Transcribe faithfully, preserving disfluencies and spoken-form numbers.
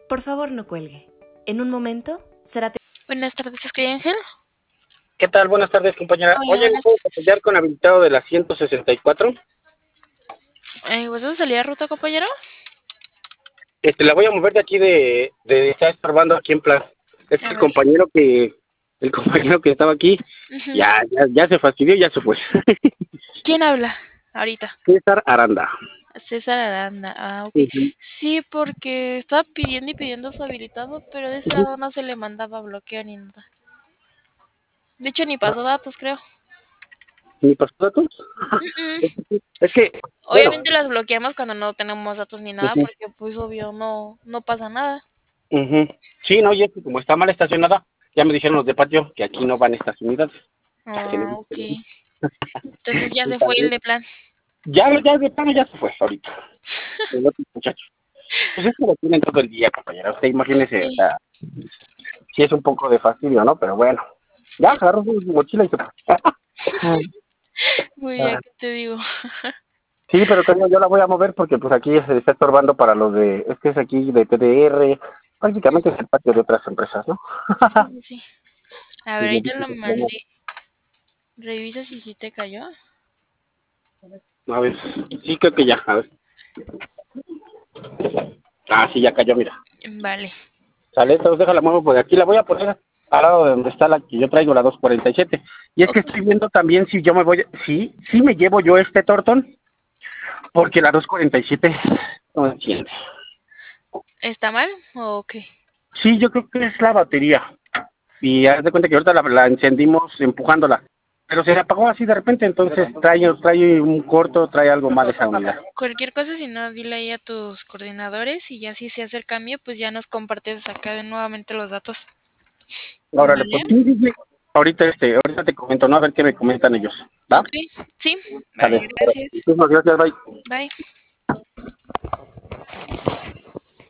Por favor, no cuelgue. En un momento será... Buenas tardes, ¿es Ángel? ¿Qué tal? Buenas tardes, compañera. Hola, Oye, ¿me buenas. puedes apoyar con habilitado de la ciento sesenta y cuatro? Eh, ¿Vas a salir a ruta, compañero? Este, la voy a mover de aquí de... de está estorbando aquí en plan. Es que A el ver. compañero que... El compañero que estaba aquí, Ujú. ya, ya, ya se fastidió y ya se fue. ¿Quién habla ahorita? César Aranda. César Aranda. Ah, ok. Ujú. Sí, porque estaba pidiendo y pidiendo su habilitado, pero de ese lado no se le mandaba bloqueo ni nada. De hecho, ni pasó datos, creo. ¿Mi pasó datos? Mm, mm. Es que, bueno. Obviamente las bloqueamos cuando no tenemos datos ni nada, Ujú, porque pues obvio no, no pasa nada. ujú. Sí, no, y es que como está mal estacionada, ya me dijeron los de patio que aquí no van estas unidades. Que Ah, no- ok. Entonces ya se fue el de plan. Ya, ya de plano ya se fue ahorita. El otro muchacho. Pues es que lo tienen todo el día, compañera. Usted imagínese, o Sí, sea, sí es un poco de fastidio, ¿no? Pero bueno. Ya agarró su mochila y se fue. muy bien, ¿qué te digo? Sí, pero también yo la voy a mover porque pues aquí se está estorbando para los de, es que es aquí de T D R, prácticamente es el patio de otras empresas, ¿no? Sí, sí, sí. A Y ver, me ahorita dice lo que tenemos- mandé. Revisa si sí te cayó. a ver, sí creo que ya, a ver. Ah, sí, ya cayó, mira. Vale. Sale, entonces déjala muevo por aquí, la voy a poner al lado de donde está la que yo traigo, la doscientos cuarenta y siete. Y es que Ok. estoy viendo también si yo me voy, sí, sí me llevo yo este tortón, porque la doscientos cuarenta y siete no enciende. ¿Está mal o qué? Sí, yo creo que es la batería. Y haz de cuenta que ahorita la, la encendimos empujándola. Pero se apagó así de repente, entonces trae, trae un corto, trae algo mal esa unidad. Cualquier cosa, si no, dile ahí a tus coordinadores y ya si se hace el cambio, pues ya nos compartes acá de nuevamente los datos. Órale, Vale. pues sí, sí, sí. Ahorita, este, ahorita te comento, ¿no? A ver qué me comentan ellos. ¿Va? Ok, sí. Vale. Vale, gracias. Muchísimas gracias, bye. Bye.